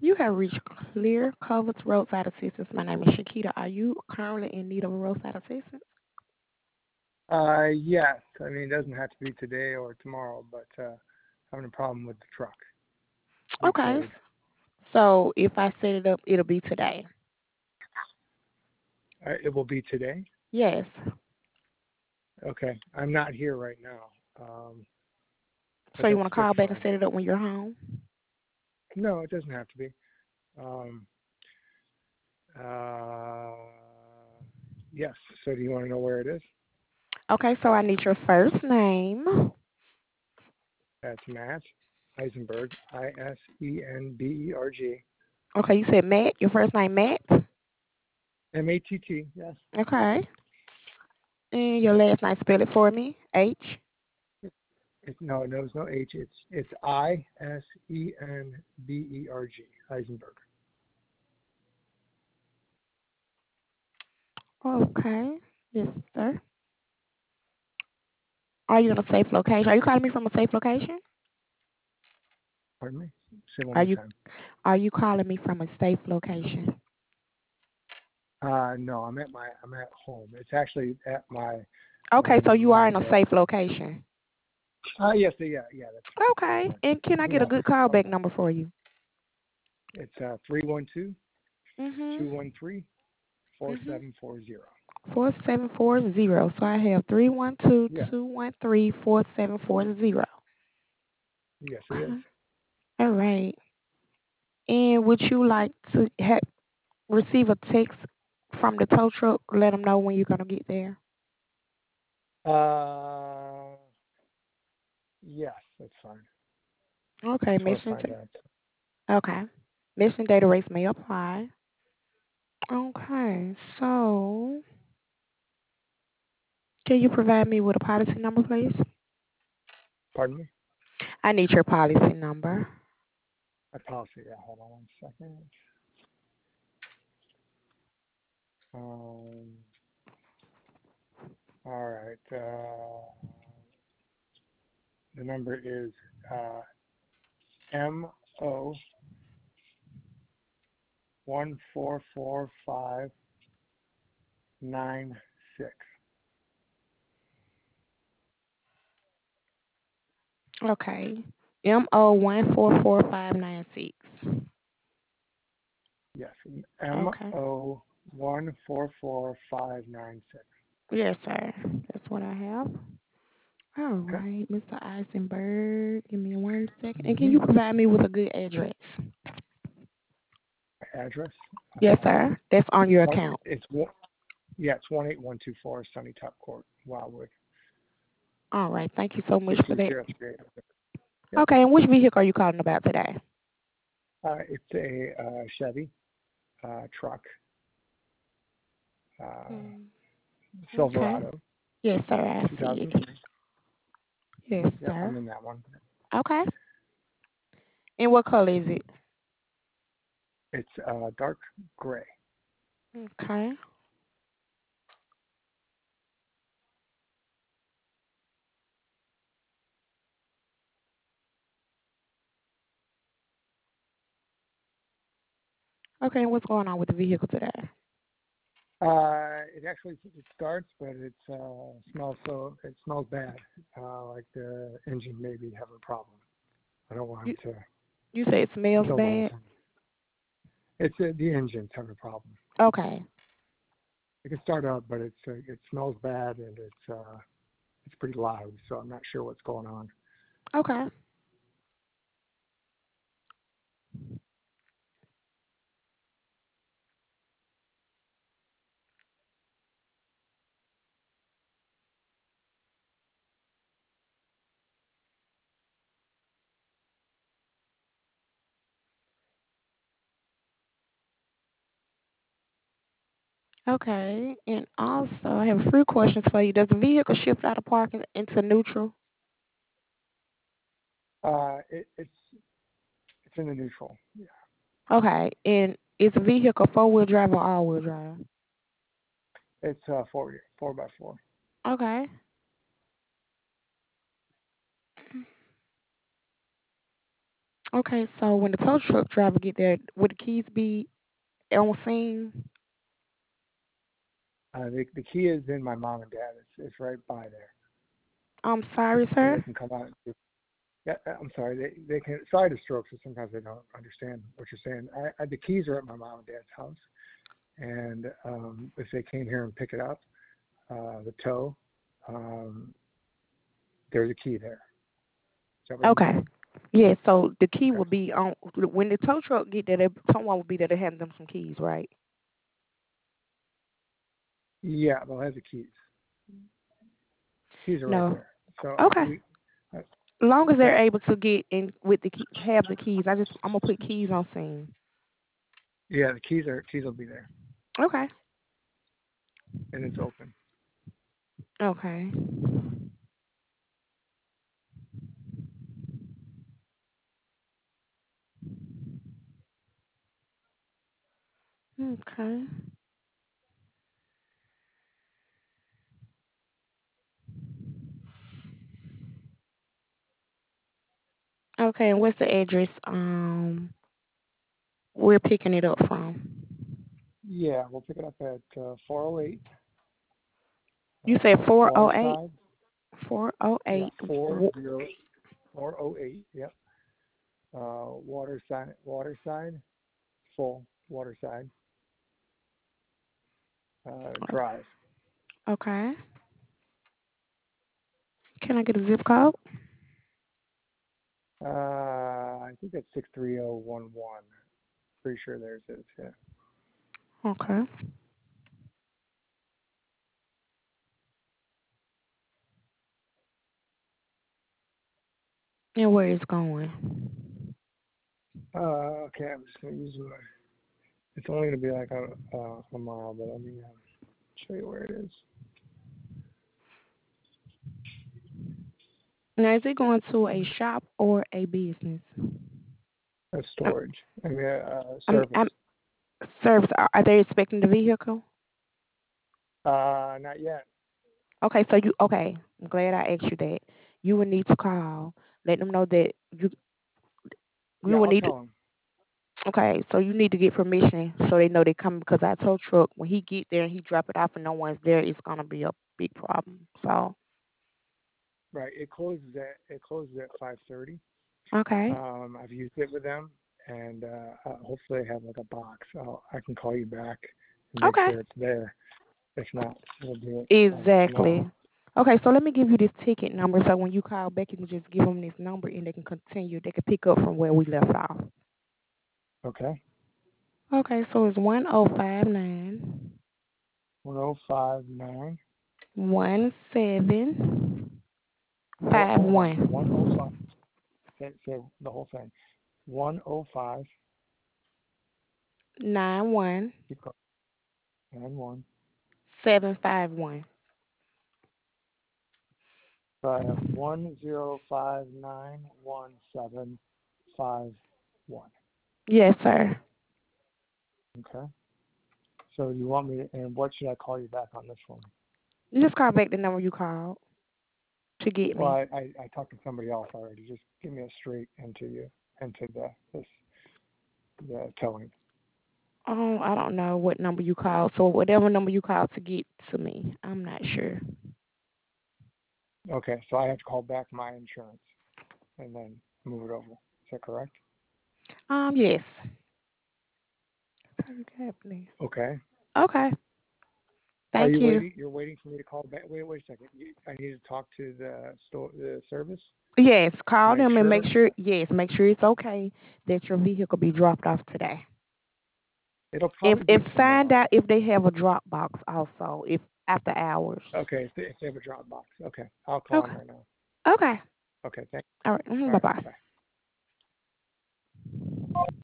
You have reached Clear Covered Roadside Assistance. My name is Shakita. Are you currently in need of a roadside assistance? Yes. I mean, it doesn't have to be today or tomorrow, but having a problem with the truck. Be Okay. towed. So if I set it up, it'll be today. It will be today. Yes. Okay. I'm not here right now, So but you want to that's call back and fine. set it up when you're home? No, it doesn't have to be. Um, uh, yes. So do you want to know where it is? Okay, so I need your first name. That's Matt Eisenberg, Isenberg, Okay, you said Matt. Your first name Matt. Matt. Yes. Okay. And your last name, spell it for me. H. No, there's no H. It's Isenberg, Eisenberg. Okay. Yes, sir. Are you in a safe location? Are you calling me from a safe location? Pardon me. Say one Are more you time. are you calling me from a safe location? No, I'm at home. It's actually at Okay, so you are my in a safe location. yes, yeah, that's Okay. fine. And can I get a Yeah. good callback number for you? It's 312 Mhm. 213 Mhm. 4740. 4740. So I have 312 Yeah. 213 4740. Yes, it is. Okay. All right. And would you like to receive a text from the tow truck? Let them know when you're gonna get there. Uh, yes, that's fine. Okay. Just want to find out. Okay. Mission data rates may apply. Okay. So can you provide me with a policy number, please? Pardon me. I need your policy number. My policy. Yeah. Hold on one second. Um. All right. The number is MO 144596. Okay. MO144596. Yes, Okay. MO 144596. Yes, sir. That's what I have. All Okay. right, Mr. Eisenberg. Give me 1 second. And can Mm-hmm. you provide me with a good address? Address. Yes, sir. That's on your Oh, account. yeah, it's 18124 Sunny Top Court, Wildwood, All right. Thank you so much for that. 23038. Yep. Okay. And which vehicle are you calling about today? It's a Chevy truck, uh, Hmm. Okay. Silverado, Yes, sir. I see it. 2003. Yes, Yep, sir. I'm in that one. Okay. And what color is it? It's dark gray. Okay. Okay. And what's going on with the vehicle today? It starts, but it smells bad. Like the engine may be having a problem. I don't want You to you say it smells kill the whole bad? thing. It's the engine's having a problem. Okay. It can start up, but it smells bad and it's pretty loud. So I'm not sure what's going on. Okay. Okay. And also, I have a few questions for you. Does the vehicle shift out of parking into neutral? It's in the neutral. Yeah, Okay. And is the vehicle four-wheel drive or all-wheel drive? it's four by four. Okay. Okay, so when the tow truck driver get there, would the keys be on scene? The key is in my mom and dad. It's right by there, I'm sorry, so they sir. can come out. Yeah, I'm sorry. They can. Sorry to stroke. So sometimes they don't understand what you're saying. The keys are at my mom and dad's house, and if they came here and pick it up, the tow, um, there's a key there. Is that what you Okay. said? Yeah, so the key Okay. will be on when the tow truck get there. Someone will be there to hand them some keys, right? Yeah, they'll have the keys. Keys are right No. there. So Okay. uh, Long as they're okay. able to get in with the key, have the keys. I'm gonna put keys on scene. Yeah, the keys will be there, Okay. and it's open. Okay. Okay. Okay. And what's the address? We're picking it up from. Yeah, we'll pick it up at 408 You said 408. Waterside. Yeah, 408. 408. Yep. Waterside, full Waterside Drive. Okay. Can I get a zip code? I think that's 63011. Pretty sure theirs is. Yeah. Okay. And where it's going? Okay, I'm just gonna use my. It's only gonna be like a mile, but let me show you where it is. Now, is it going to a shop or a business? Um, Storage. I mean, service. I'm service. Are they expecting the vehicle? Not yet. Okay, so you okay? I'm glad I asked you that. You would need to call, let them know that you Yeah, would I'll need. tell him. Okay, so you need to get permission so they know they coming because our tow truck when he get there and he drop it off and no one's there, it's gonna be a big problem. So Right. It closes at 5:30. okay, I've used it with them, and hopefully I have like a box. I can call you back and make okay, sure it's there. If not, we'll do it tomorrow. exactly. Okay, so let me give you this ticket number so when you call back, you can just give them this number and they can continue. They can pick up from where we left off. Okay. Okay, so it's 1059 1059. Hold on. 1751 105. Say the whole thing. 105. 91 Keep going. 91. 751. So I have 105917551. Yes, sir. Okay. So you want me to, and what should I call you back on this one? You just call back the number you called to get Well, me. I talked to somebody else already. Just give me a straight into the towing. Oh, I don't know what number you called. So whatever number you called to get to me, I'm not sure. Okay, so I have to call back my insurance and then move it over. Is that correct? Yes. What's happening? Okay. Okay. Are Thank you you. waiting? You're waiting for me to call back? Wait a second. I need to talk to the service Yes, to call make them and make sure. sure. Yes, make sure it's okay that your vehicle be dropped off today. It'll If probably be find tomorrow. out if they have a drop box also, if after hours. Okay, if they have a drop box. Okay, I'll call them Okay. right now. Okay. Okay, thanks. All right. All Bye right, bye. bye.